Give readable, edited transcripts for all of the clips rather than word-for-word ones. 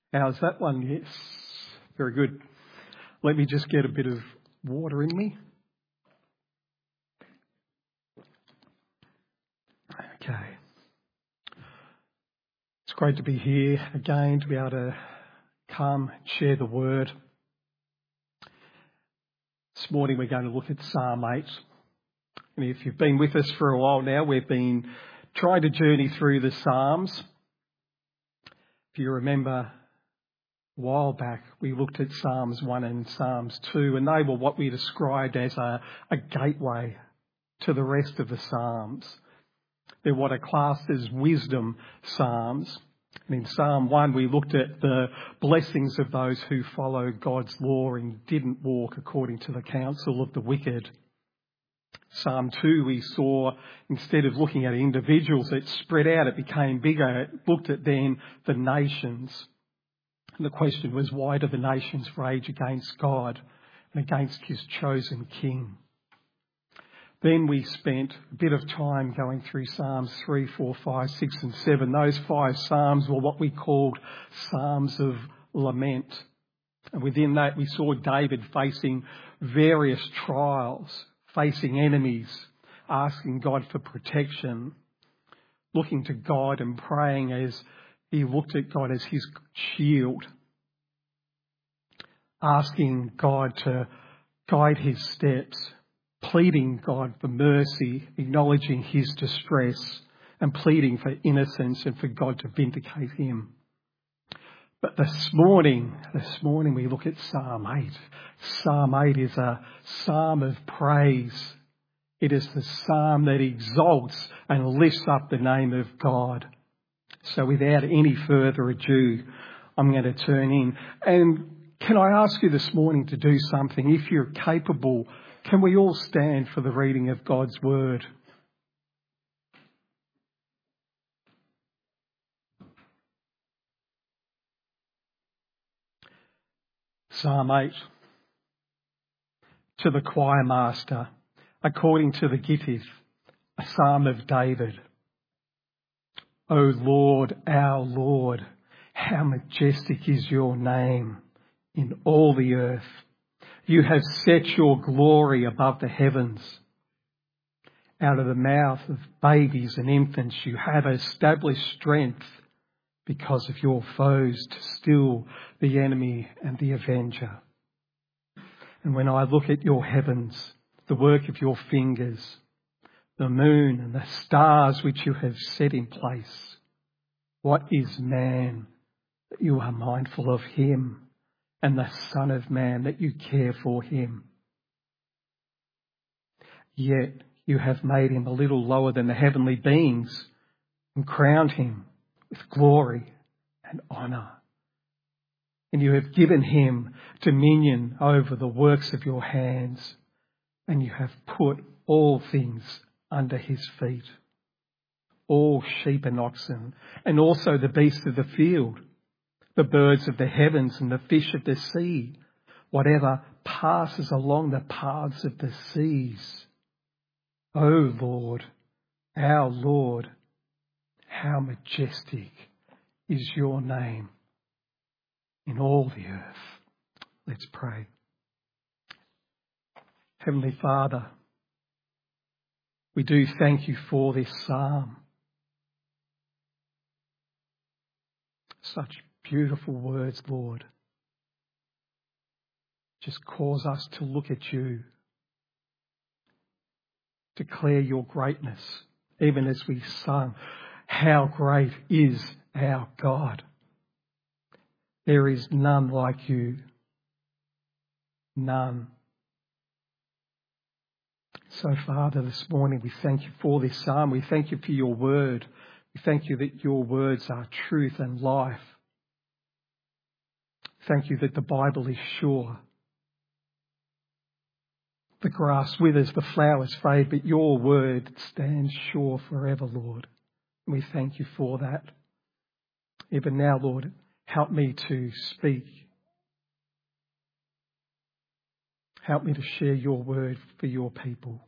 How's that one? Yes. Very good. Let me just get a bit of water in me. Okay. It's great to be here again, to be able to come and share the word. This morning we're going to look at Psalm 8. And if you've been with us for a while now, we've been trying to journey through the Psalms. If you remember, a while back we looked at Psalms 1 and Psalms 2, and they were what we described as a gateway to the rest of the Psalms. They're what are classed as wisdom psalms. And in Psalm 1 we looked at the blessings of those who follow God's law and didn't walk according to the counsel of the wicked. Psalm 2 we saw, instead of looking at individuals, it spread out, it became bigger. It looked at then the nations. And the question was, why do the nations rage against God and against his chosen king? Then we spent a bit of time going through Psalms 3, 4, 5, 6 and 7. Those 5 Psalms were what we called Psalms of Lament. And within that we saw David facing various trials, facing enemies, asking God for protection, looking to God and praying as he looked at God as his shield, asking God to guide his steps, pleading God for mercy, acknowledging his distress and pleading for innocence and for God to vindicate him. But this morning we look at Psalm 8. Psalm 8 is a psalm of praise. It is the psalm that exalts and lifts up the name of God. So without any further ado, I'm going to turn in. And can I ask you this morning to do something? If you're capable, can we all stand for the reading of God's word? Psalm 8. To the choir master, according to the Gittith, a psalm of David. O Lord, our Lord, how majestic is your name in all the earth. You have set your glory above the heavens. Out of the mouth of babies and infants you have established strength because of your foes to still the enemy and the avenger. And when I look at your heavens, the work of your fingers, the moon and the stars which you have set in place, what is man that you are mindful of him, and the Son of Man that you care for him? Yet you have made him a little lower than the heavenly beings and crowned him with glory and honour. And you have given him dominion over the works of your hands, and you have put all things under his feet, all sheep and oxen, and also the beasts of the field, the birds of the heavens and the fish of the sea, whatever passes along the paths of the seas. O Lord, our Lord, how majestic is your name in all the earth. Let's pray. Heavenly Father, we do thank you for this psalm. Such beautiful words, Lord. Just cause us to look at you, declare your greatness, even as we sung, how great is our God. There is none like you. None. So, Father, this morning we thank you for this psalm. We thank you for your word. We thank you that your words are truth and life. Thank you that the Bible is sure. The grass withers, the flowers fade, but your word stands sure forever, Lord. And we thank you for that. Even now, Lord, help me to speak. Help me to share your word for your people.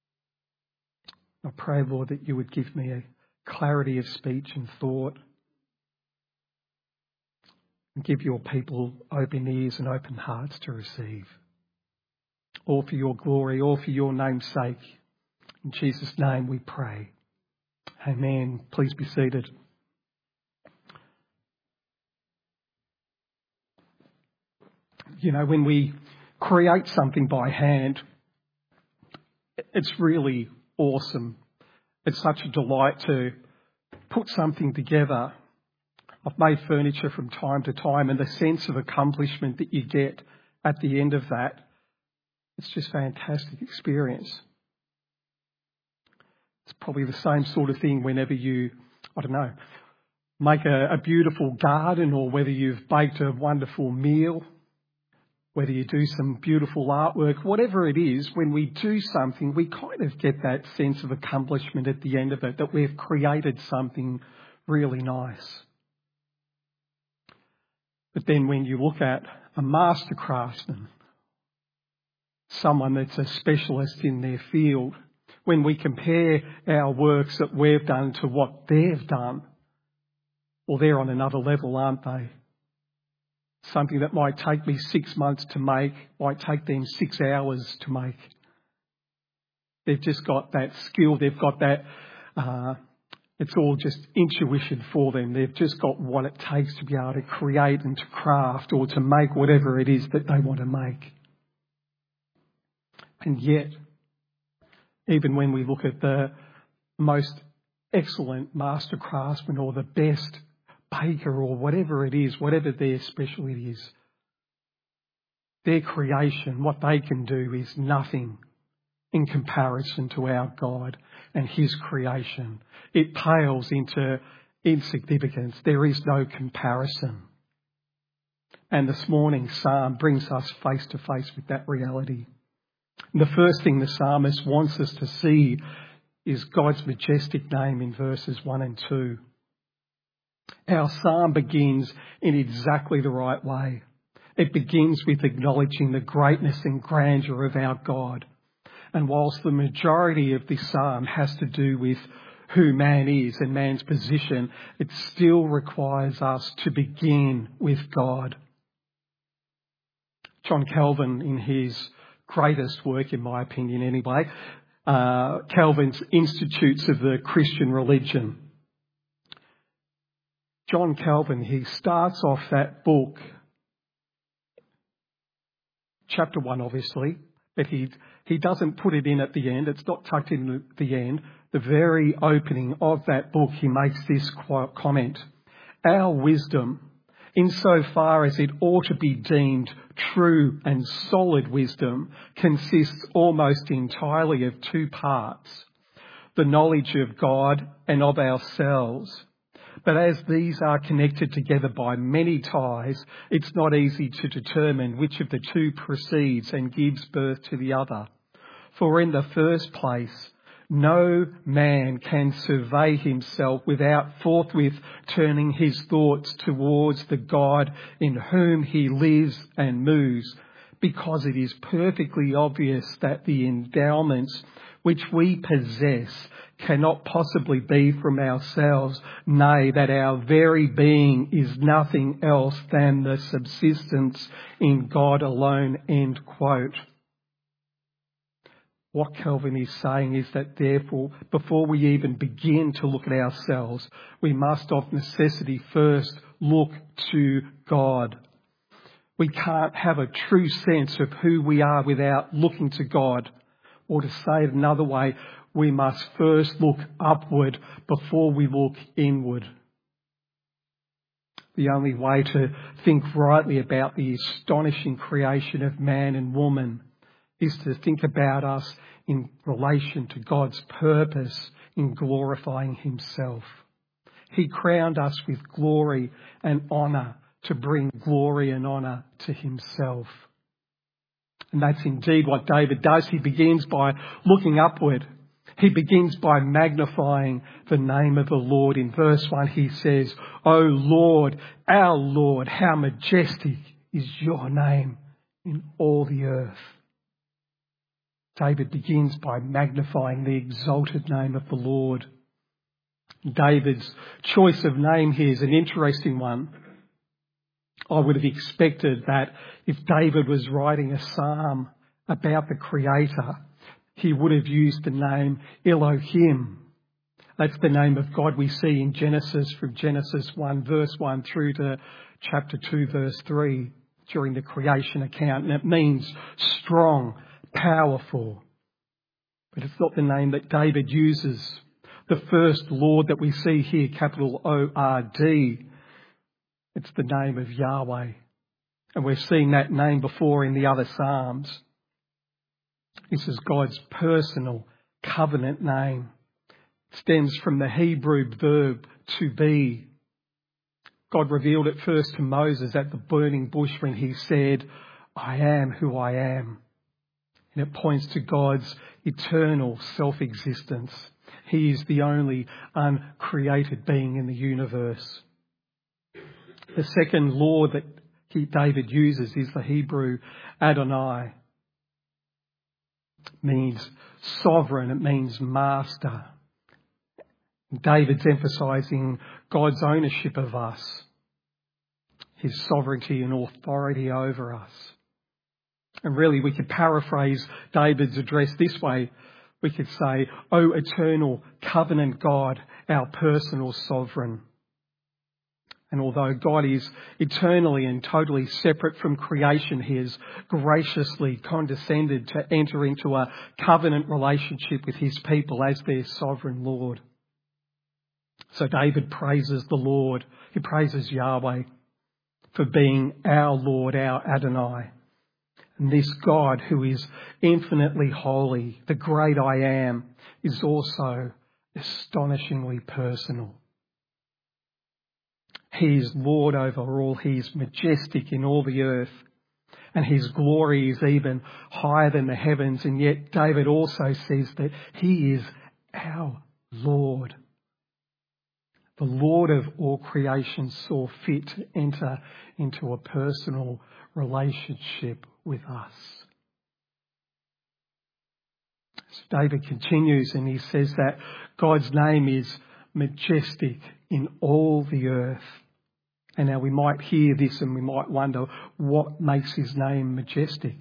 I pray, Lord, that you would give me a clarity of speech and thought. And give your people open ears and open hearts to receive. All for your glory, all for your name's sake. In Jesus' name we pray. Amen. Please be seated. You know, when we create something by hand, it's really awesome. It's such a delight to put something together. I've made furniture from time to time, and the sense of accomplishment that you get at the end of that, it's just a fantastic experience. It's probably the same sort of thing whenever you, make a beautiful garden, or whether you've baked a wonderful meal, whether you do some beautiful artwork, whatever it is, when we do something, we kind of get that sense of accomplishment at the end of it, that we've created something really nice. But then when you look at a master craftsman, someone that's a specialist in their field, when we compare our works that we've done to what they've done, well, they're on another level, aren't they? Something that might take me 6 months to make might take them 6 hours to make. They've just got that skill, they've got that, it's all just intuition for them. They've just got what it takes to be able to create and to craft or to make whatever it is that they want to make. And yet, even when we look at the most excellent master craftsman or the best baker or whatever it is, whatever their specialty is, their creation, what they can do is nothing in comparison to our God and his creation. It pales into insignificance. There is no comparison. And this morning's psalm brings us face to face with that reality. And the first thing the psalmist wants us to see is God's majestic name in verses 1 and 2. Our psalm begins in exactly the right way. It begins with acknowledging the greatness and grandeur of our God. And whilst the majority of this psalm has to do with who man is and man's position, it still requires us to begin with God. John Calvin, in his greatest work, in my opinion anyway, Calvin's Institutes of the Christian Religion. John Calvin, he starts off that book, chapter 1 obviously, but he doesn't put it in at the end. It's not tucked in at the end. The very opening of that book, he makes this comment. Our wisdom, insofar as it ought to be deemed true and solid wisdom, consists almost entirely of two parts, the knowledge of God and of ourselves. But as these are connected together by many ties, it's not easy to determine which of the two proceeds and gives birth to the other. For in the first place, no man can survey himself without forthwith turning his thoughts towards the God in whom he lives and moves, because it is perfectly obvious that the endowments which we possess cannot possibly be from ourselves, nay, that our very being is nothing else than the subsistence in God alone, end quote. What Calvin is saying is that therefore, before we even begin to look at ourselves, we must of necessity first look to God. We can't have a true sense of who we are without looking to God. Or to say it another way, we must first look upward before we look inward. The only way to think rightly about the astonishing creation of man and woman is to think about us in relation to God's purpose in glorifying himself. He crowned us with glory and honour to bring glory and honour to himself. And that's indeed what David does. He begins by looking upward. He begins by magnifying the name of the Lord. In verse 1 he says, O Lord, our Lord, how majestic is your name in all the earth. David begins by magnifying the exalted name of the Lord. David's choice of name here is an interesting one. I would have expected that if David was writing a psalm about the Creator, he would have used the name Elohim. That's the name of God we see in Genesis, from Genesis 1 verse 1 through to chapter 2 verse 3 during the creation account. And it means strong, powerful. But it's not the name that David uses. The first Lord that we see here, capital O-R-D, it's the name of Yahweh. And we've seen that name before in the other Psalms. This is God's personal covenant name. It stems from the Hebrew verb to be. God revealed it first to Moses at the burning bush when he said, I am who I am. And it points to God's eternal self-existence. He is the only uncreated being in the universe. The second Lord that David uses is the Hebrew Adonai. It means sovereign, it means master. David's emphasising God's ownership of us, his sovereignty and authority over us. And really we could paraphrase David's address this way. We could say, O eternal covenant God, our personal sovereign. And although God is eternally and totally separate from creation, he has graciously condescended to enter into a covenant relationship with his people as their sovereign Lord. So David praises the Lord. He praises Yahweh for being our Lord, our Adonai. And this God who is infinitely holy, the great I am, is also astonishingly personal. He is Lord over all. He is majestic in all the earth. And his glory is even higher than the heavens. And yet David also says that he is our Lord. The Lord of all creation saw fit to enter into a personal relationship with us. So David continues and he says that God's name is majestic in all the earth. And now we might hear this and we might wonder what makes his name majestic.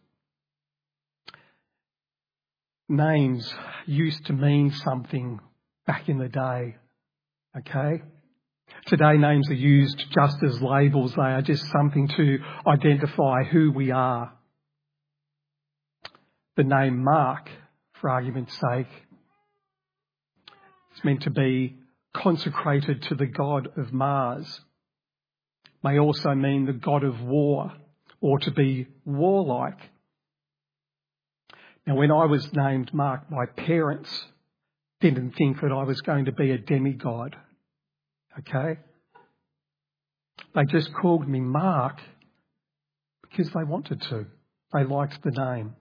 Names used to mean something back in the day. Okay? Today names are used just as labels. They are just something to identify who we are. The name Mark, for argument's sake, is meant to be consecrated to the god of Mars. May also mean the god of war, or to be warlike. Now, when I was named Mark, my parents didn't think that I was going to be a demigod. Okay? They just called me Mark because they wanted to. They liked the name.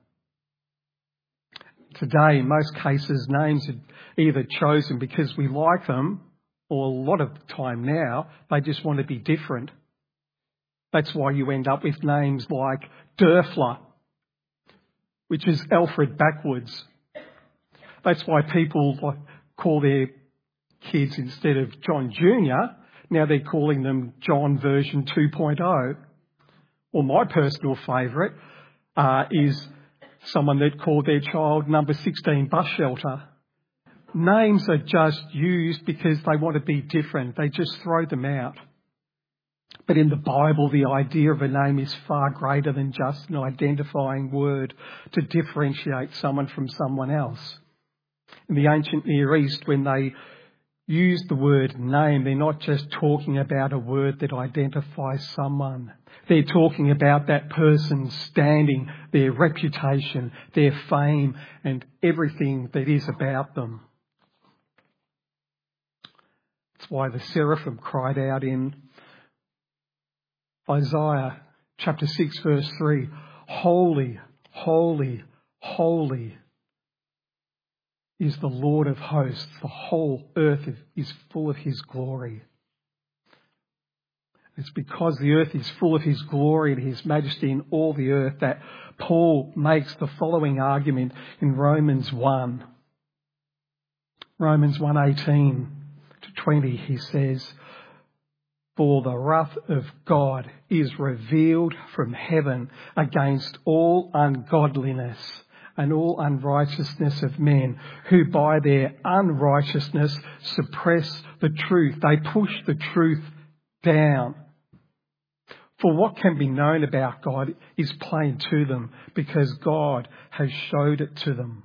Today, in most cases, names are either chosen because we like them, or a lot of the time now, they just want to be different. That's why you end up with names like Dörfler, which is Alfred backwards. That's why people call their kids, instead of John Jr., now they're calling them John version 2.0. Or my personal favourite is someone that called their child number 16 bus shelter. Names are just used because they want to be different. They just throw them out. But in the Bible, the idea of a name is far greater than just an identifying word to differentiate someone from someone else. In the ancient Near East, when they used the word name, they're not just talking about a word that identifies someone. They're talking about that person's standing, their reputation, their fame, and everything that is about them. That's why the seraphim cried out in Isaiah chapter 6 verse 3, "Holy, holy, holy is the Lord of hosts. The whole earth is full of his glory." It's because the earth is full of his glory and his majesty in all the earth that Paul makes the following argument in Romans 1. Romans 1:18 to 20, he says, For the wrath of God is revealed from heaven against all ungodliness and all unrighteousness of men, who by their unrighteousness suppress the truth. They push the truth down. For what can be known about God is plain to them, because God has showed it to them.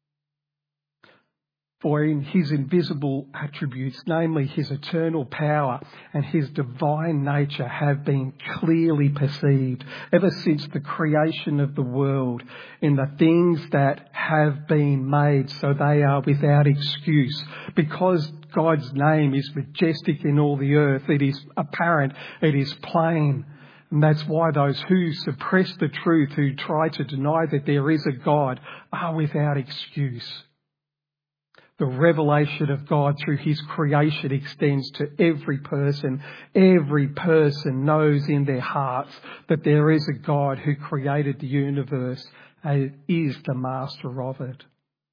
For in his invisible attributes, namely his eternal power and his divine nature, have been clearly perceived ever since the creation of the world in the things that have been made, so they are without excuse. Because God's name is majestic in all the earth, it is apparent, it is plain. And that's why those who suppress the truth, who try to deny that there is a God, are without excuse. The revelation of God through his creation extends to every person. Every person knows in their hearts that there is a God who created the universe and is the master of it.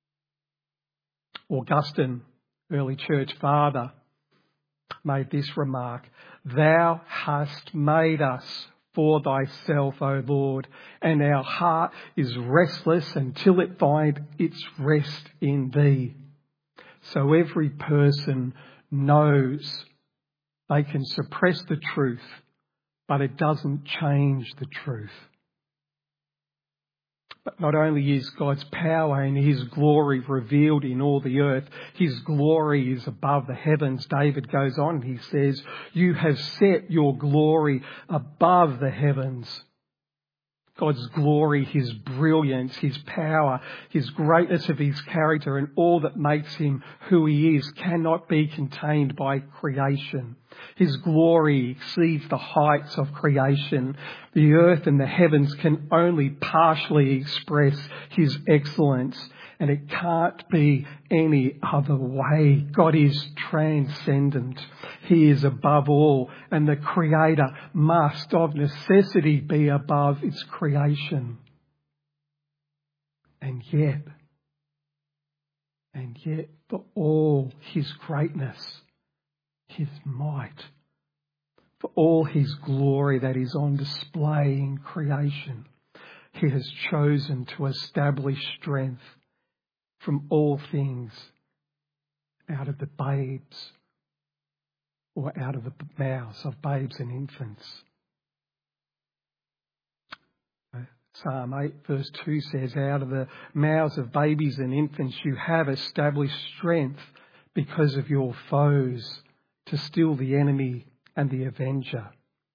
Augustine, early church father, made this remark: "Thou hast made us for thyself, O Lord, and our heart is restless until it find its rest in thee." So every person knows they can suppress the truth, but it doesn't change the truth. But not only is God's power and his glory revealed in all the earth, his glory is above the heavens. David goes on and he says, "You have set your glory above the heavens." God's glory, his brilliance, his power, his greatness of his character and all that makes him who he is cannot be contained by creation. His glory exceeds the heights of creation. The earth and the heavens can only partially express his excellence, and it can't be any other way. God is transcendent. He is above all, and the Creator must of necessity be above its creation. And yet, for all his greatness, his might, for all his glory that is on display in creation, he has chosen to establish strength from all things out of the babes, or out of the mouths of babes and infants. Psalm 8 verse 2 says, "Out of the mouths of babies and infants you have established strength because of your foes, to still the enemy and the avenger."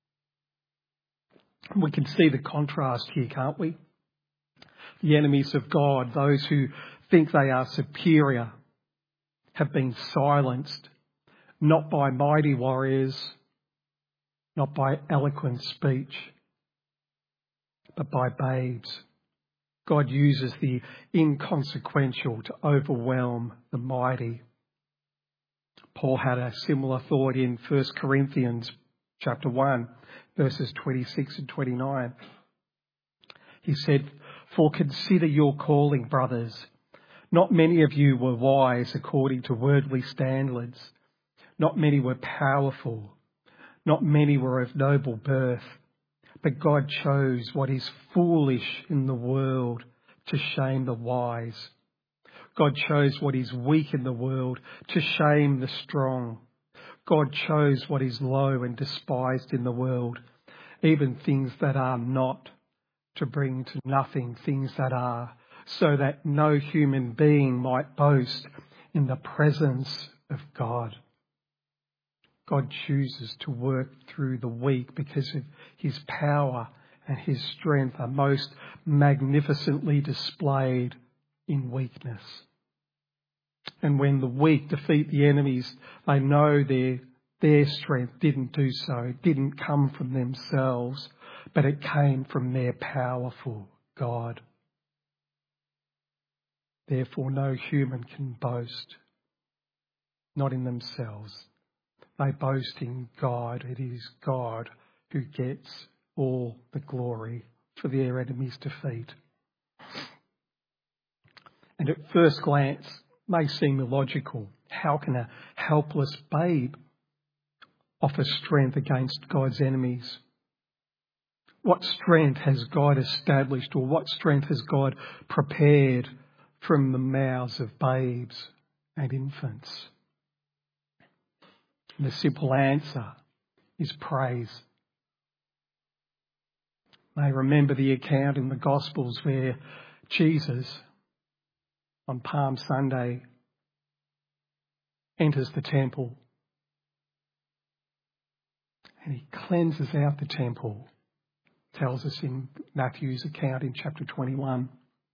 We can see the contrast here, can't we? The enemies of God, those who think they are superior, have been silenced, not by mighty warriors, not by eloquent speech, but by babes. God uses the inconsequential to overwhelm the mighty. Paul had a similar thought in 1 Corinthians chapter 1, verses 26 and 29. He said, "For consider your calling, brothers. Not many of you were wise according to worldly standards. Not many were powerful. Not many were of noble birth. But God chose what is foolish in the world to shame the wise. God chose what is weak in the world to shame the strong. God chose what is low and despised in the world, even things that are not, to bring to nothing things that are, so that no human being might boast in the presence of God." God chooses to work through the weak because of his power and his strength are most magnificently displayed in weakness. And when the weak defeat the enemies, they know their strength didn't do so. It didn't come from themselves, but it came from their powerful God. Therefore, no human can boast, not in themselves. They boast in God. It is God who gets all the glory for their enemies' defeat. And at first glance may seem illogical. How can a helpless babe offers strength against God's enemies? What strength has God established, or what strength has God prepared from the mouths of babes and infants? And the simple answer is praise. May remember the account in the Gospels where Jesus, on Palm Sunday, enters the temple and he cleanses out the temple, tells us in Matthew's account in chapter 21.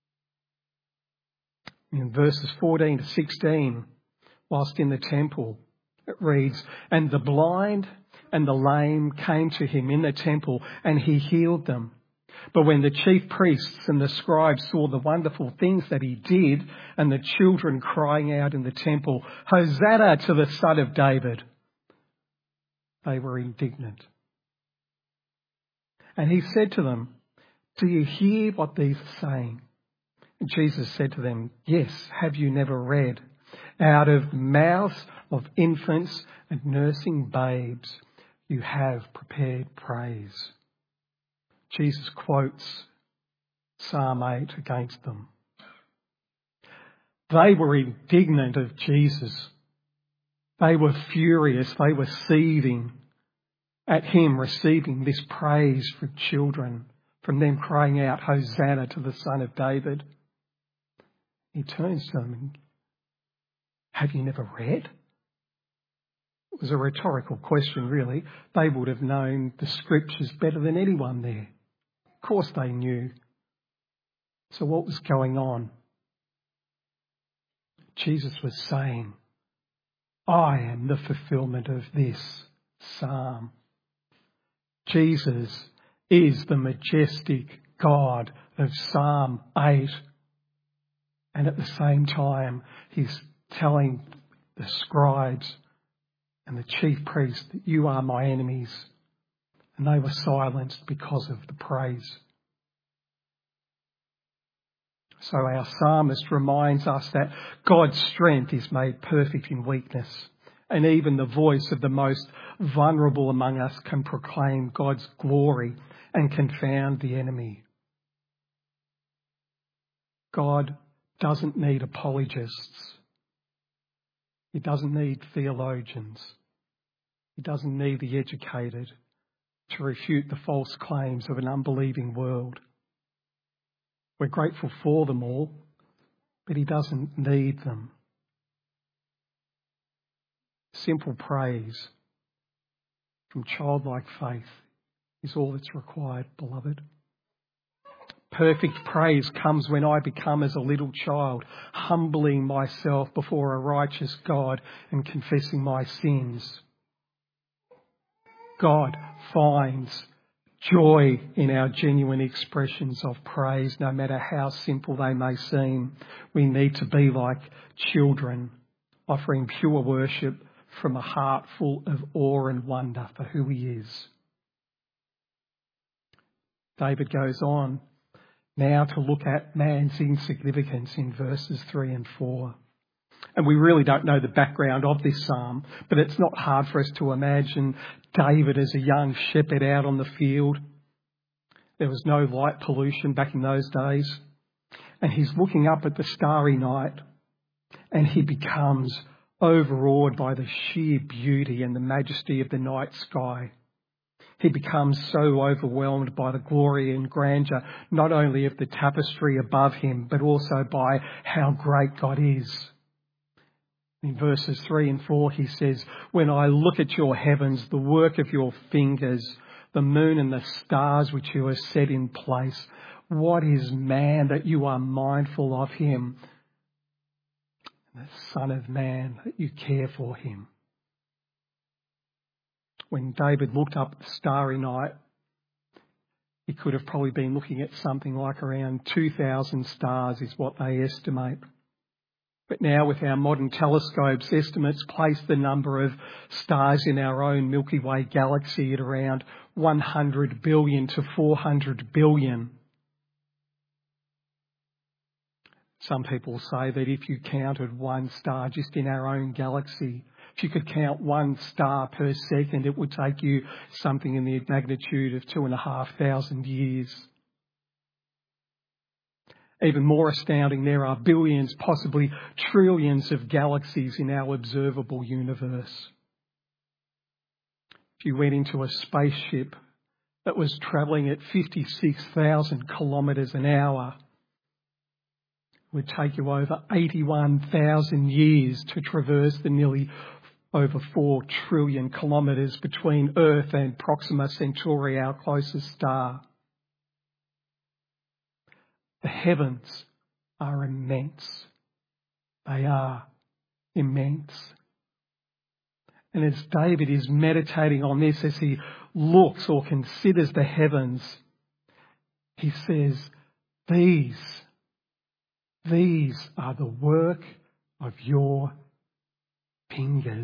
In verses 14 to 16, whilst in the temple, it reads, "And the blind and the lame came to him in the temple, and he healed them. But when the chief priests and the scribes saw the wonderful things that he did, and the children crying out in the temple, 'Hosanna to the Son of David,' they were indignant. And he said to them, 'Do you hear what these are saying?' And Jesus said to them, 'Yes, have you never read? Out of mouths of infants and nursing babes, you have prepared praise.'" Jesus quotes Psalm 8 against them. They were indignant of Jesus. They were furious. They were seething at him receiving this praise from children, from them crying out, "Hosanna to the Son of David." He turns to them and, "Have you never read?" It was a rhetorical question, really. They would have known the scriptures better than anyone there. Of course they knew. So what was going on? Jesus was saying, "I am the fulfillment of this psalm." Jesus is the majestic God of Psalm 8. And at the same time, he's telling the scribes and the chief priests that you are my enemies. And they were silenced because of the praise. So our psalmist reminds us that God's strength is made perfect in weakness. And even the voice of the most vulnerable among us can proclaim God's glory and confound the enemy. God doesn't need apologists. He doesn't need theologians. He doesn't need the educated to refute the false claims of an unbelieving world. We're grateful for them all, but he doesn't need them. Simple praise from childlike faith is all that's required, beloved. Perfect praise comes when I become as a little child, humbling myself before a righteous God and confessing my sins. God finds joy in our genuine expressions of praise, no matter how simple they may seem. We need to be like children, offering pure worship from a heart full of awe and wonder for who he is. David goes on now to look at man's insignificance in verses 3 and 4. And we really don't know the background of this psalm, but it's not hard for us to imagine David as a young shepherd out on the field. There was no light pollution back in those days. And he's looking up at the starry night and he becomes overawed by the sheer beauty and the majesty of the night sky. He becomes so overwhelmed by the glory and grandeur, not only of the tapestry above him, but also by how great God is. In verses 3 and 4, he says, "When I look at your heavens, the work of your fingers, the moon and the stars which you have set in place, what is man that you are mindful of him, and the Son of Man that you care for him?" When David looked up at the starry night, he could have probably been looking at something like around 2,000 stars is what they estimate. But now with our modern telescopes, estimates place the number of stars in our own Milky Way galaxy at around 100 billion to 400 billion. Some people say that if you counted one star just in our own galaxy, If you could count one star per second, it would take you something in the magnitude of 2,500 years. Even more astounding, there are billions, possibly trillions of galaxies in our observable universe. If you went into a spaceship that was travelling at 56,000 kilometres an hour, it would take you over 81,000 years to traverse the nearly over 4 trillion kilometres between Earth and Proxima Centauri, our closest star. The heavens are immense. They are immense. And as David is meditating on this, as he looks or considers the heavens, he says, these are the work of your fingers.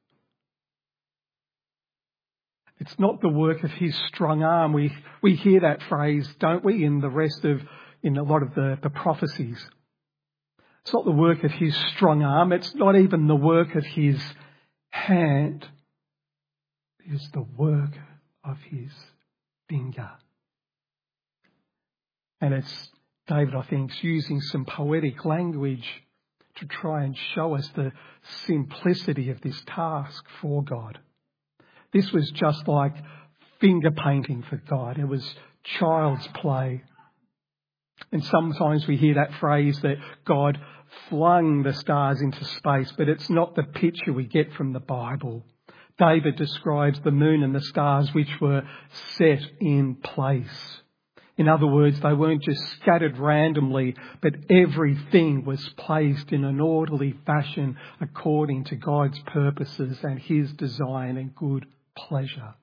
It's not the work of his strong arm. We hear that phrase, don't we, in a lot of the prophecies. It's not the work of his strong arm. It's not even the work of his hand. It is the work of his finger. And it's David, I think, is using some poetic language to try and show us the simplicity of this task for God. This was just like finger painting for God. It was child's play. And sometimes we hear that phrase that God flung the stars into space, but it's not the picture we get from the Bible. David describes the moon and the stars which were set in place. In other words, they weren't just scattered randomly, but everything was placed in an orderly fashion according to God's purposes and his design and good pleasure.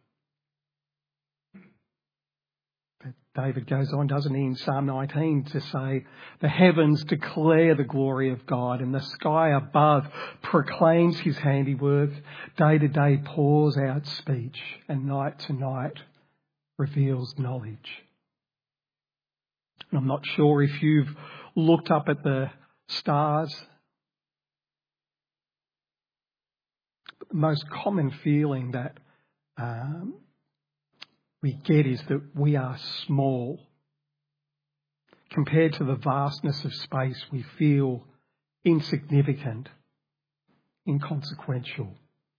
But David goes on, doesn't he, in Psalm 19 to say, the heavens declare the glory of God and the sky above proclaims his handiwork. Day to day pours out speech and night to night reveals knowledge. And I'm not sure if you've looked up at the stars. But the most common feeling that we get is that we are small. Compared to the vastness of space, we feel insignificant, inconsequential.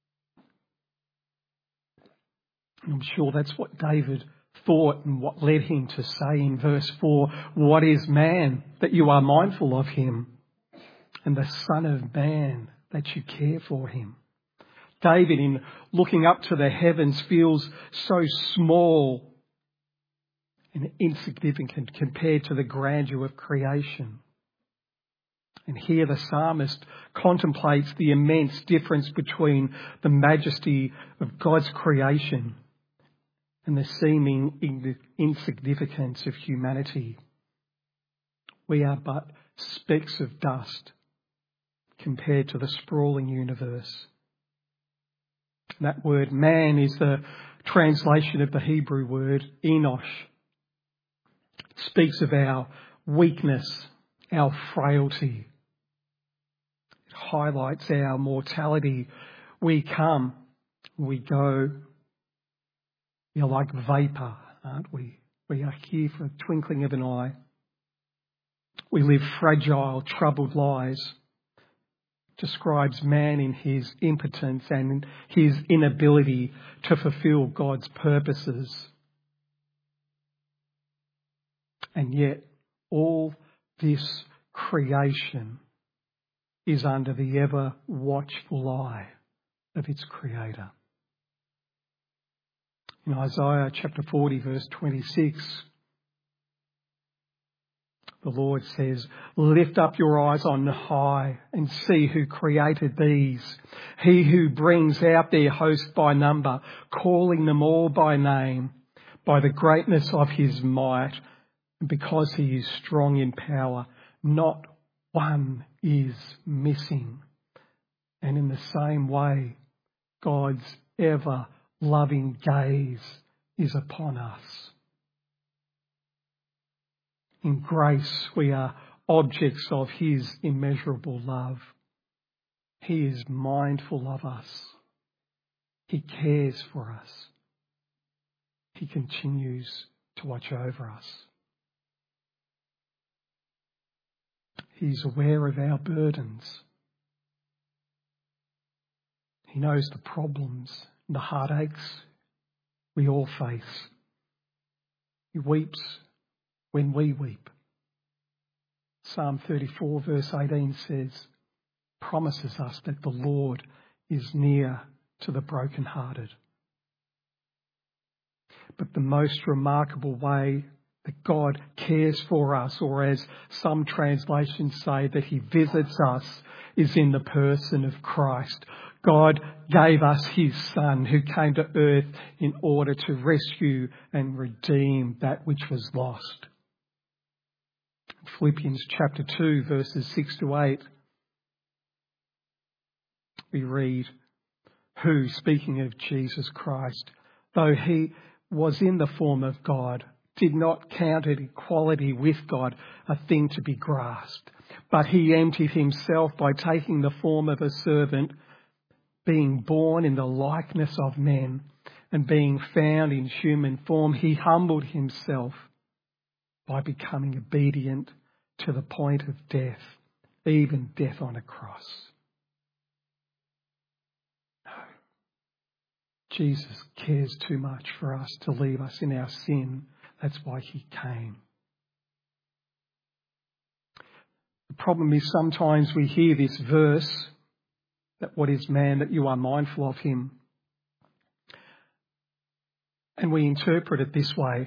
And I'm sure that's what David thought and what led him to say in verse 4, what is man that you are mindful of him, and the Son of Man that you care for him? David, in looking up to the heavens, feels so small and insignificant compared to the grandeur of creation. And here the psalmist contemplates the immense difference between the majesty of God's creation and the seeming insignificance of humanity. We are but specks of dust compared to the sprawling universe. And that word man is the translation of the Hebrew word enosh. It speaks of our weakness, our frailty. It highlights our mortality. We come, we go. We are like vapour, aren't we? We are here for a twinkling of an eye. We live fragile, troubled lives. It describes man in his impotence and his inability to fulfil God's purposes. And yet, all this creation is under the ever watchful eye of its Creator. In Isaiah chapter 40, verse 26, the Lord says, lift up your eyes on high and see who created these. He who brings out their host by number, calling them all by name, by the greatness of his might, and because he is strong in power, not one is missing. And in the same way, God's ever-loving gaze is upon us. In grace, we are objects of his immeasurable love. He is mindful of us. He cares for us. He continues to watch over us. He's aware of our burdens. He knows the problems and the heartaches we all face. He weeps when we weep. Psalm 34 verse 18 promises us that the Lord is near to the brokenhearted. But the most remarkable way that God cares for us, or as some translations say, that he visits us, is in the person of Christ. God gave us his Son who came to earth in order to rescue and redeem that which was lost. Philippians chapter 2 verses 6 to 8, we read, who, speaking of Jesus Christ, though he was in the form of God, did not count equality with God a thing to be grasped, but he emptied himself by taking the form of a servant, being born in the likeness of men, and being found in human form, he humbled himself by becoming obedient to the point of death, even death on a cross. No. Jesus cares too much for us to leave us in our sin. That's why he came. The problem is sometimes we hear this verse, that what is man that you are mindful of him, and we interpret it this way.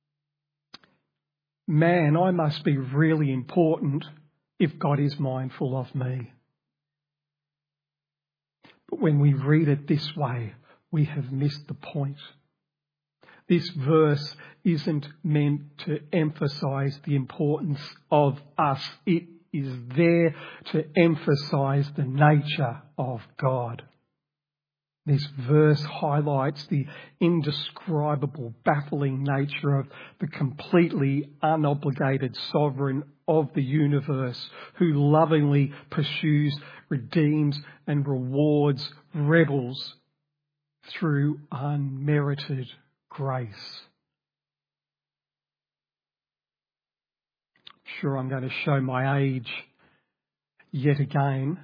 Man, I must be really important if God is mindful of me. But when we read it this way, we have missed the point. This verse isn't meant to emphasise the importance of us. It is there to emphasise the nature of God. This verse highlights the indescribable, baffling nature of the completely unobligated sovereign of the universe, who lovingly pursues, redeems and rewards rebels through unmerited grace. Sure, I'm going to show my age yet again.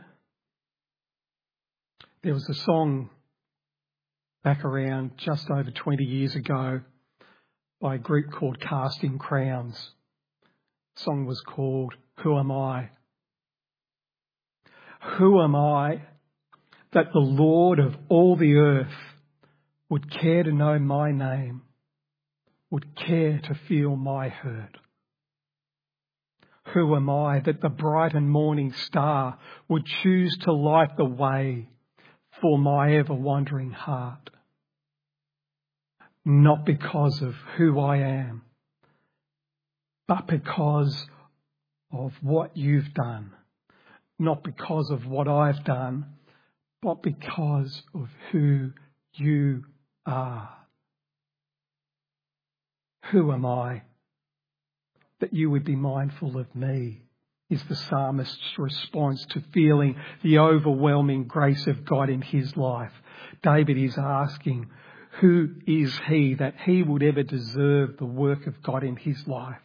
There was a song back around just over 20 years ago by a group called Casting Crowns. The song was called Who Am I? Who am I that the Lord of all the earth would care to know my name, would care to feel my hurt? Who am I that the bright and morning star would choose to light the way for my ever-wandering heart? Not because of who I am, but because of what you've done. Not because of what I've done, but because of who you are. Who am I that you would be mindful of me? Is the psalmist's response to feeling the overwhelming grace of God in his life. David is asking, who is he that he would ever deserve the work of God in his life?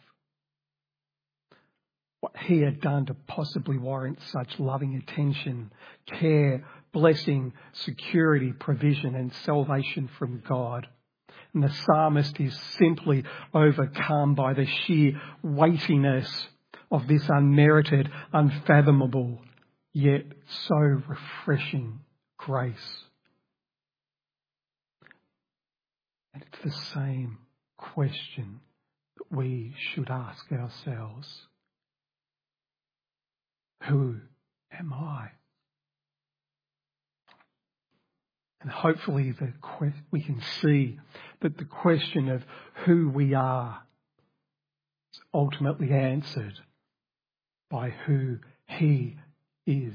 What he had done to possibly warrant such loving attention, care, blessing, security, provision and salvation from God. And the psalmist is simply overcome by the sheer weightiness of this unmerited, unfathomable, yet so refreshing grace. And it's the same question that we should ask ourselves. Who am I? And hopefully we can see that the question of who we are is ultimately answered by who he is.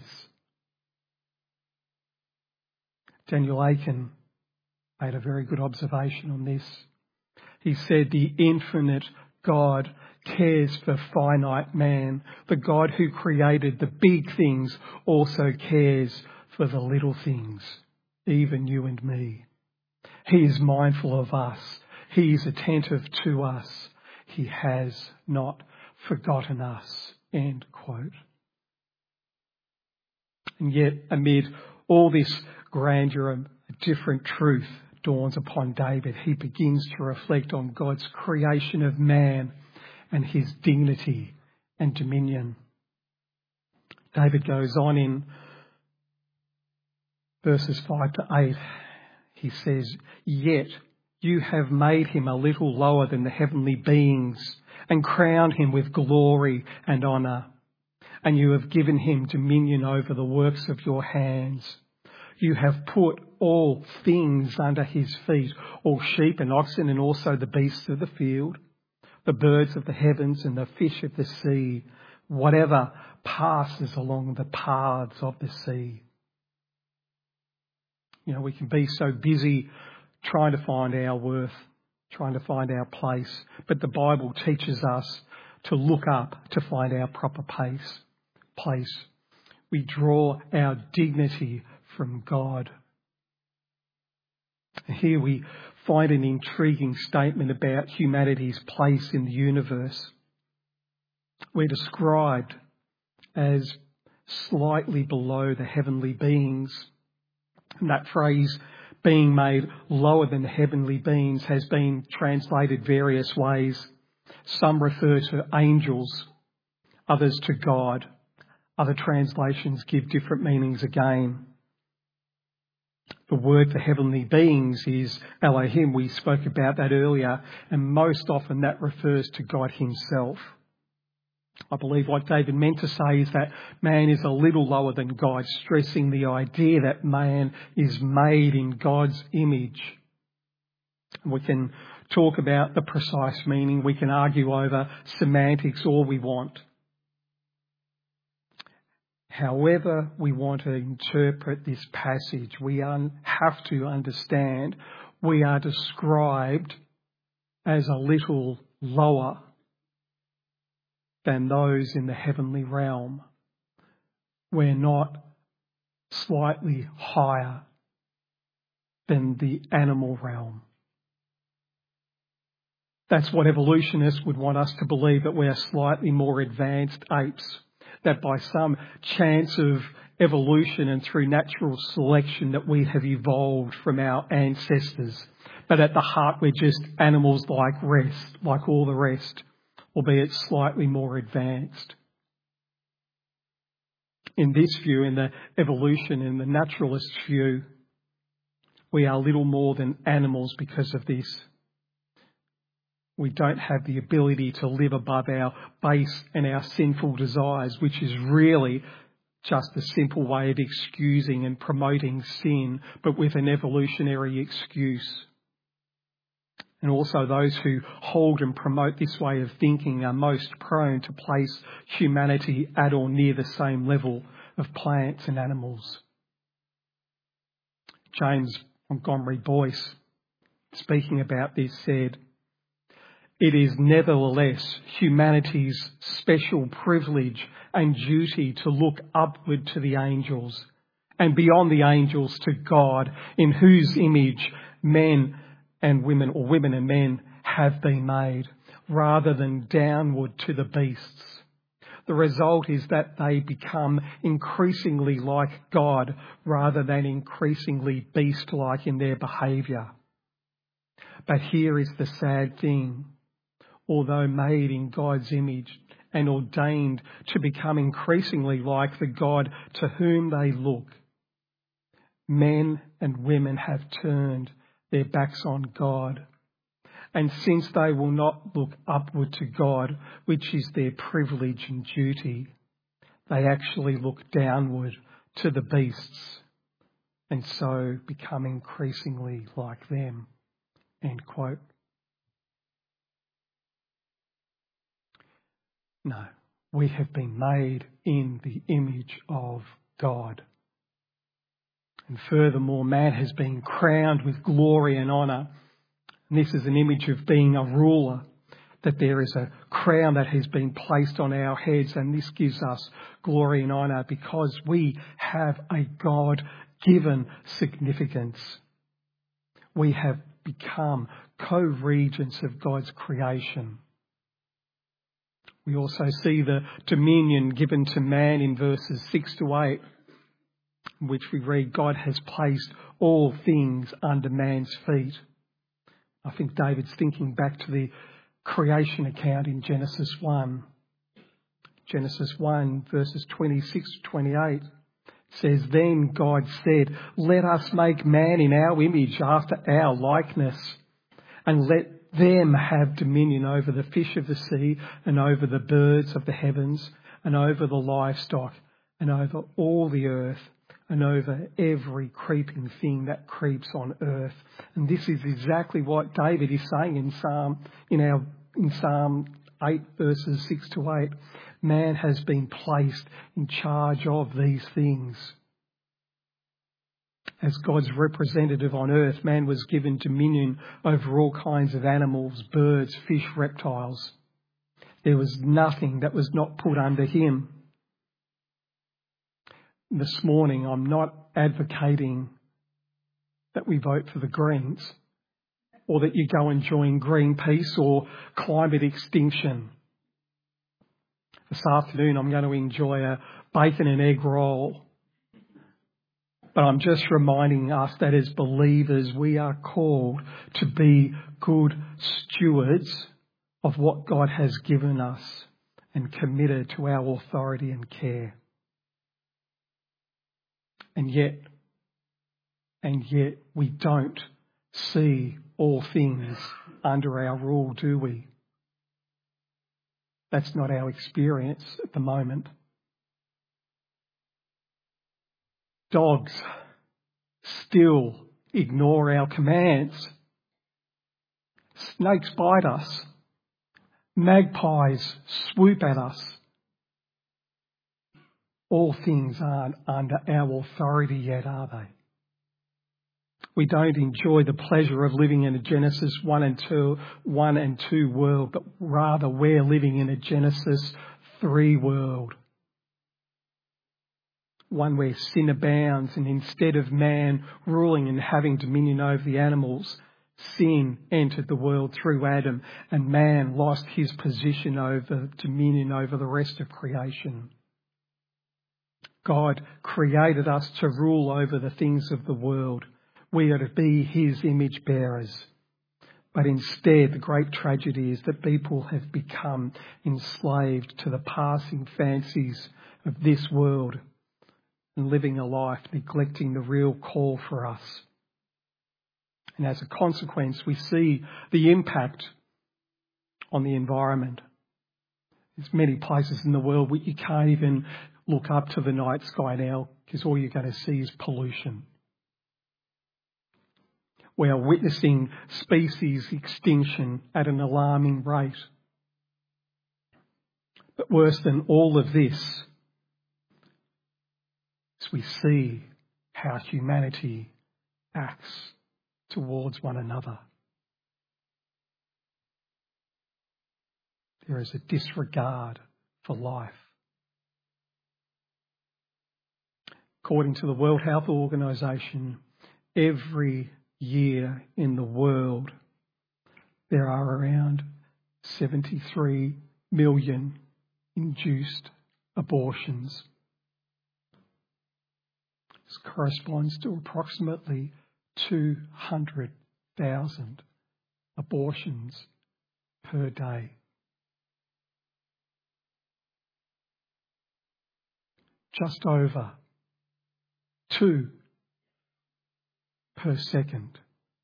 Daniel Aiken made a very good observation on this. He said, the infinite God cares for finite man. The God who created the big things also cares for the little things, even you and me. He is mindful of us. He is attentive to us. He has not forgotten us. End quote. And yet, amid all this grandeur, a different truth dawns upon David. He begins to reflect on God's creation of man and his dignity and dominion. David goes on in verses 5 to 8. He says, "Yet you have made him a little lower than the heavenly beings and crowned him with glory and honour. And you have given him dominion over the works of your hands. You have put all things under his feet, all sheep and oxen and also the beasts of the field, the birds of the heavens and the fish of the sea, whatever passes along the paths of the sea." You know, we can be so busy trying to find our worth, trying to find our place, but the Bible teaches us to look up to find our proper place. We draw our dignity from God. Here we find an intriguing statement about humanity's place in the universe. We're described as slightly below the heavenly beings. And that phrase, being made lower than the heavenly beings, has been translated various ways. Some refer to angels, others to God. Other translations give different meanings again. The word for heavenly beings is Elohim. We spoke about that earlier, and most often that refers to God himself. I believe what David meant to say is that man is a little lower than God, stressing the idea that man is made in God's image. We can talk about the precise meaning. We can argue over semantics all we want. However we want to interpret this passage, we have to understand we are described as a little lower than those in the heavenly realm. We're not slightly higher than the animal realm. That's what evolutionists would want us to believe, that we are slightly more advanced apes, that by some chance of evolution and through natural selection that we have evolved from our ancestors. But at the heart, we're just animals like all the rest, albeit slightly more advanced. In this view, in the evolution, in the naturalist view, we are little more than animals because of this. We don't have the ability to live above our base and our sinful desires, which is really just a simple way of excusing and promoting sin, but with an evolutionary excuse. And also those who hold and promote this way of thinking are most prone to place humanity at or near the same level of plants and animals. James Montgomery Boyce, speaking about this, said, "It is nevertheless humanity's special privilege and duty to look upward to the angels, and beyond the angels to God, in whose image men and women, or women and men, have been made, rather than downward to the beasts. The result is that they become increasingly like God, rather than increasingly beast-like in their behaviour. But here is the sad thing. Although made in God's image and ordained to become increasingly like the God to whom they look, men and women have turned their backs on God. And since they will not look upward to God, which is their privilege and duty, they actually look downward to the beasts and so become increasingly like them." End quote. No, we have been made in the image of God. And furthermore, man has been crowned with glory and honour. And this is an image of being a ruler. that there is a crown that has been placed on our heads, and this gives us glory and honour because we have a God-given significance. We have become co-regents of God's creation. We also see the dominion given to man in verses 6 to 8, in which we read, God has placed all things under man's feet. I think David's thinking back to the creation account in Genesis 1. Genesis 1 verses 26 to 28 says, Then God said, Let us make man in our image after our likeness, and let them have dominion over the fish of the sea and over the birds of the heavens and over the livestock and over all the earth and over every creeping thing that creeps on earth. And this is exactly what David is saying in Psalm 8 verses 6 to 8. Man has been placed in charge of these things. As God's representative on earth, man was given dominion over all kinds of animals, birds, fish, reptiles. There was nothing that was not put under him. This morning, I'm not advocating that we vote for the Greens or that you go and join Greenpeace or climate extinction. This afternoon, I'm going to enjoy a bacon and egg roll. But I'm just reminding us that as believers, we are called to be good stewards of what God has given us and committed to our authority and care. And yet we don't see all things under our rule, do we? That's not our experience at the moment. Dogs still ignore our commands. Snakes bite us. Magpies swoop at us. All things aren't under our authority yet, are they? We don't enjoy the pleasure of living in a Genesis 1 and 2 world, but rather we're living in a Genesis 3 world. One where sin abounds, and instead of man ruling and having dominion over the animals, sin entered the world through Adam, and man lost his position over dominion over the rest of creation. God created us to rule over the things of the world. We are to be his image bearers. But instead, the great tragedy is that people have become enslaved to the passing fancies of this world and living a life neglecting the real call for us. And as a consequence, we see the impact on the environment. There's many places in the world where you can't even look up to the night sky now because all you're going to see is pollution. We are witnessing species extinction at an alarming rate. But worse than all of this, as we see how humanity acts towards one another. There is a disregard for life. According to the World Health Organization, every year in the world, there are around 73 million induced abortions. This corresponds to approximately 200,000 abortions per day. Just over 2 per second.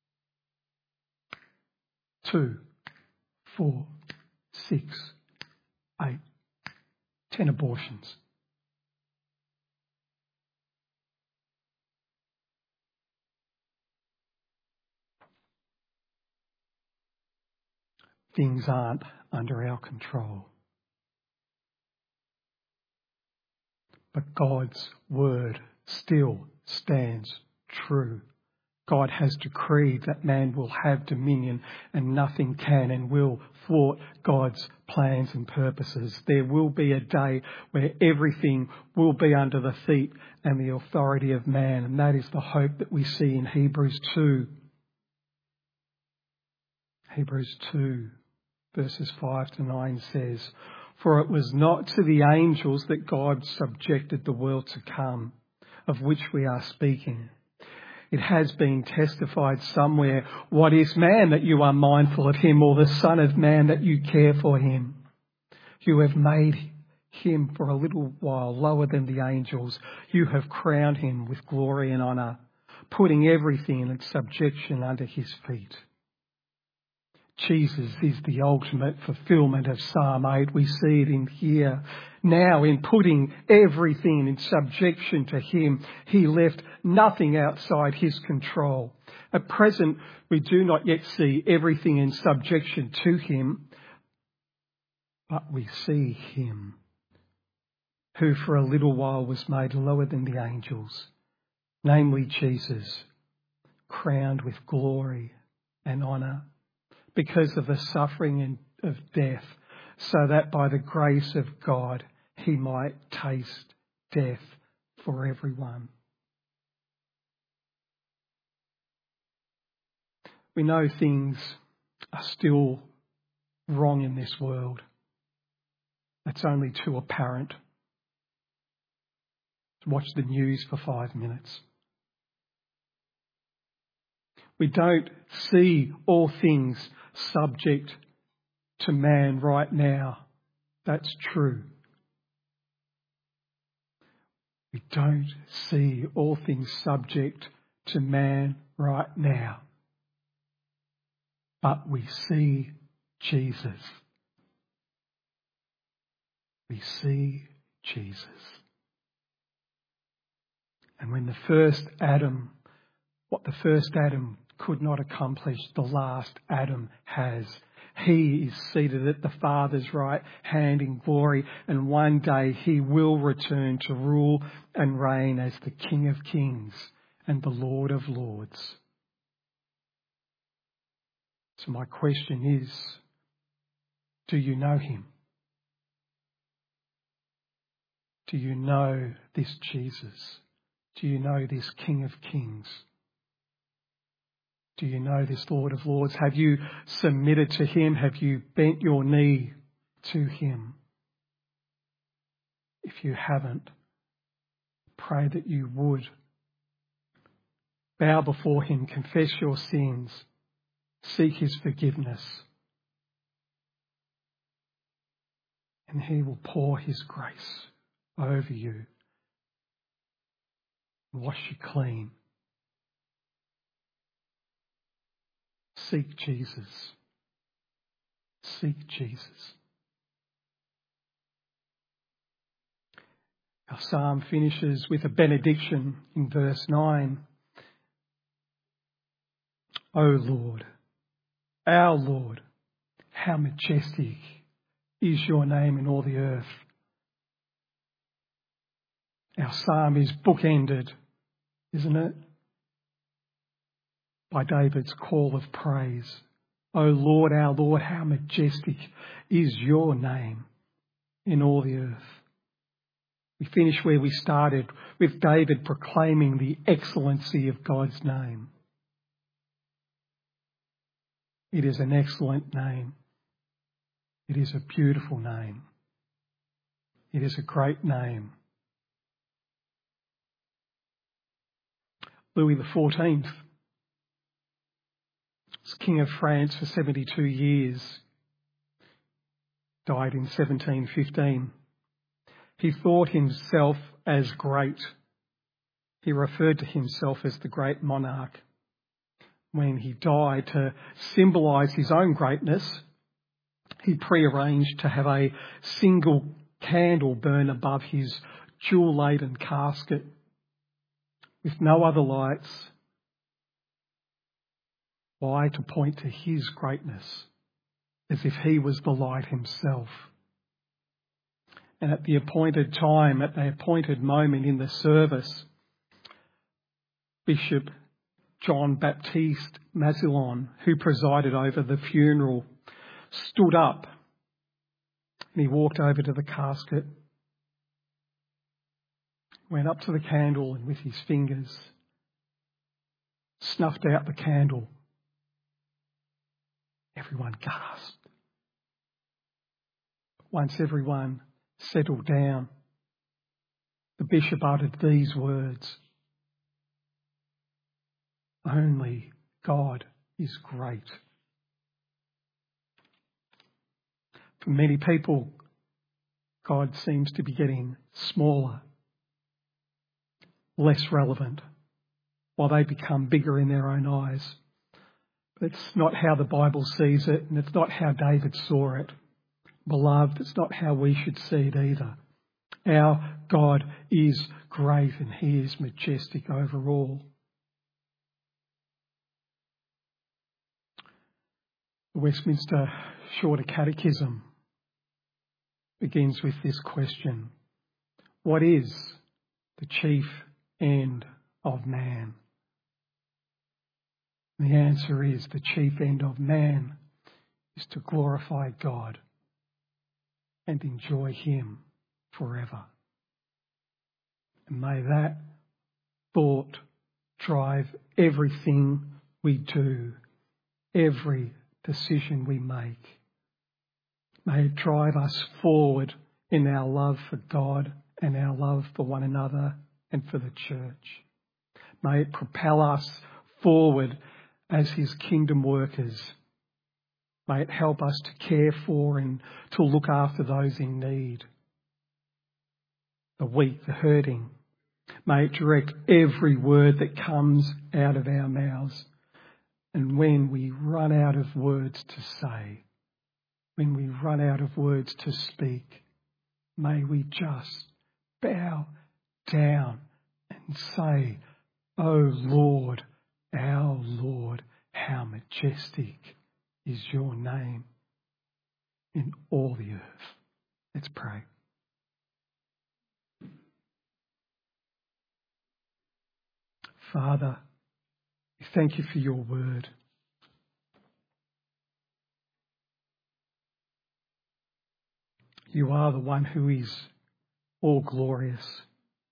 2, 4, 6, 8, 10 abortions. Things aren't under our control. But God's word still stands true. God has decreed that man will have dominion and nothing can and will thwart God's plans and purposes. There will be a day where everything will be under the feet and the authority of man, and that is the hope that we see in Hebrews 2. Hebrews 2 verses 5 to 9 says, "For it was not to the angels that God subjected the world to come, of which we are speaking. It has been testified somewhere, 'What is man that you are mindful of him, or the son of man that you care for him? You have made him for a little while lower than the angels. You have crowned him with glory and honour, putting everything in its subjection under his feet.'" Jesus is the ultimate fulfilment of Psalm 8. We see it in here. Now, in putting everything in subjection to him, he left nothing outside his control. At present, we do not yet see everything in subjection to him, but we see him, who for a little while was made lower than the angels, namely Jesus, crowned with glory and honour, because of the suffering and of death, so that by the grace of God he might taste death for everyone. We know things are still wrong in this world. That's only too apparent. Watch the news for 5 minutes. We don't see all things subject to man right now. That's true. We don't see all things subject to man right now. But we see Jesus. We see Jesus. And when what the first Adam could not accomplish, the last Adam has. He is seated at the Father's right hand in glory, and one day he will return to rule and reign as the King of Kings and the Lord of Lords. So my question is, do you know him? Do you know this Jesus? Do you know this King of Kings? Do you know this Lord of Lords? Have you submitted to him? Have you bent your knee to him? If you haven't, pray that you would. Bow before him, confess your sins, seek his forgiveness, and he will pour his grace over you and wash you clean. Seek Jesus. Seek Jesus. Our psalm finishes with a benediction in verse 9. O Lord, our Lord, how majestic is your name in all the earth. Our psalm is bookended, isn't it? By David's call of praise. O Lord, our Lord, how majestic is your name in all the earth. We finish where we started, with David proclaiming the excellency of God's name. It is an excellent name. It is a beautiful name. It is a great name. Louis XIV was King of France for 72 years. Died in 1715. He thought himself as great. He referred to himself as the great monarch. When he died, to symbolise his own greatness, he prearranged to have a single candle burn above his jewel-laden casket with no other lights. Why? To point to his greatness, as if he was the light himself. And at the appointed time, at the appointed moment in the service, Bishop John Baptiste Massillon, who presided over the funeral, stood up and he walked over to the casket, went up to the candle and with his fingers snuffed out the candle. Everyone gasped. Once everyone settled down, the bishop uttered these words: "Only God is great." For many people, God seems to be getting smaller, less relevant, while they become bigger in their own eyes. But it's not how the Bible sees it, and it's not how David saw it. Beloved, it's not how we should see it either. Our God is great and he is majestic over all. The Westminster Shorter Catechism begins with this question: what is the chief end of man? And the answer is the chief end of man is to glorify God and enjoy him forever. And may that thought drive everything we do, every decision we make. May it drive us forward in our love for God and our love for one another and for the church. May it propel us forward as his kingdom workers. May it help us to care for and to look after those in need, the weak, the hurting. May it direct every word that comes out of our mouths. And when we run out of words to say, when we run out of words to speak, may we just bow down and say, "O Lord, our Lord, how majestic is your name in all the earth." Let's pray. Father, we thank you for your word. You are the one who is all glorious.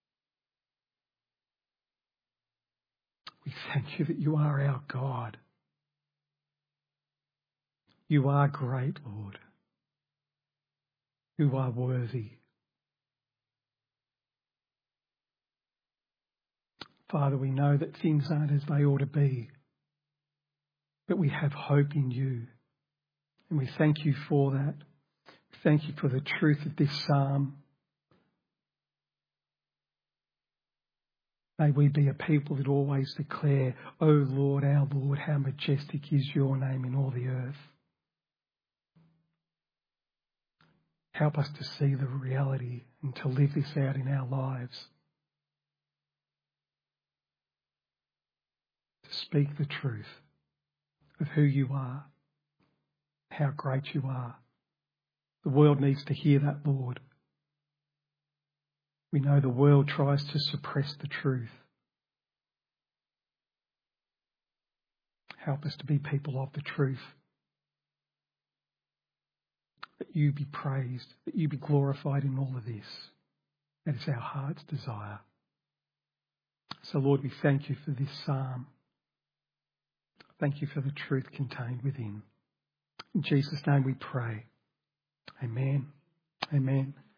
We thank you that you are our God. You are great, Lord. You are worthy. Father, we know that things aren't as they ought to be, but we have hope in you. And we thank you for that. Thank you for the truth of this psalm. May we be a people that always declare, "O Lord, our Lord, how majestic is your name in all the earth." Help us to see the reality and to live this out in our lives. To speak the truth of who you are, how great you are. The world needs to hear that, Lord. We know the world tries to suppress the truth. Help us to be people of the truth. That you be praised, that you be glorified in all of this. That is our heart's desire. So, Lord, we thank you for this psalm. Thank you for the truth contained within. In Jesus' name we pray. Amen. Amen.